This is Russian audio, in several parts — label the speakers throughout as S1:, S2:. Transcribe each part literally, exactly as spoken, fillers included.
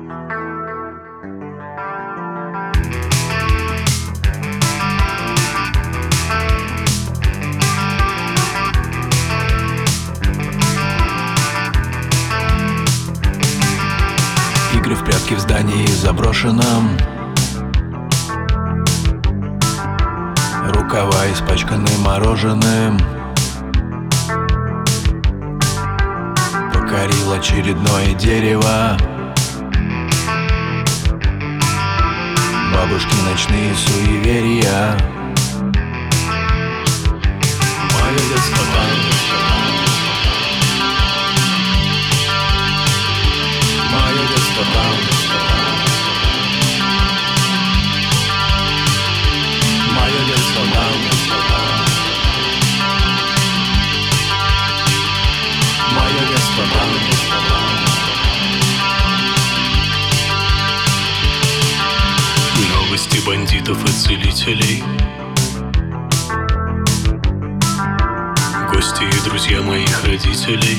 S1: Игры в прятки в здании заброшенном. Рукава испачканы мороженым. Покорил очередное дерево. Бабушки ночные суеверия.
S2: Мое детство там, мое детство там, мое детство там, мое детство там. Новости бандитов и целителей, гости и друзья моих родителей,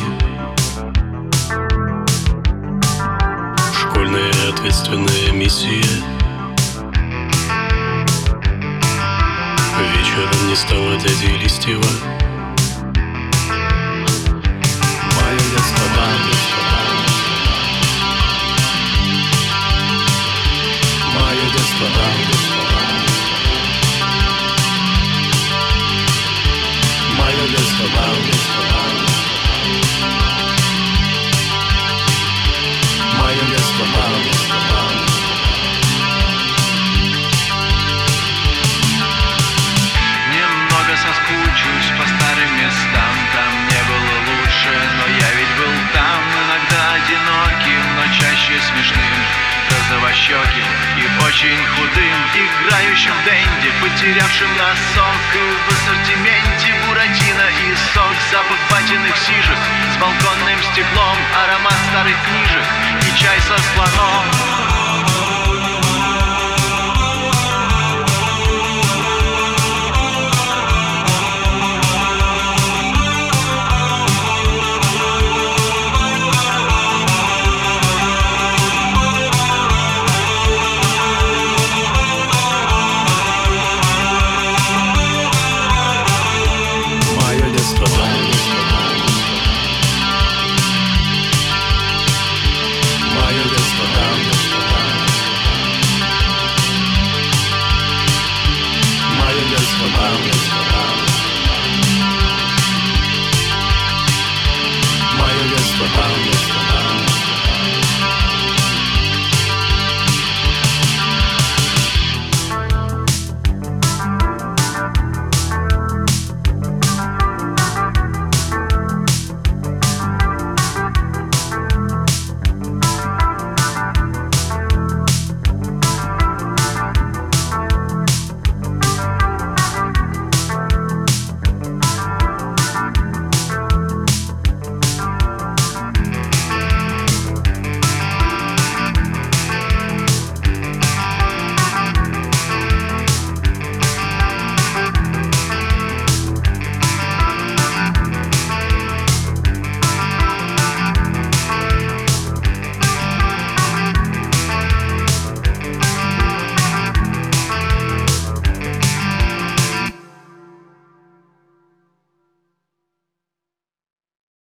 S2: школьная ответственная миссия. Вечером не стало дяди Листьева. Мое детство там, мое детство там, мое детство там, мое детство там.
S3: Немного соскучусь по старым местам. Там не было лучше, но я ведь был там. Иногда одиноким, но чаще смешным, розовощеким и очень худым, играющим в дэнди, потерявшим носок. И в ассортименте буратино и сок, запах патиных сижек с балконным стеклом, аромат старых книжек и чай со слоном.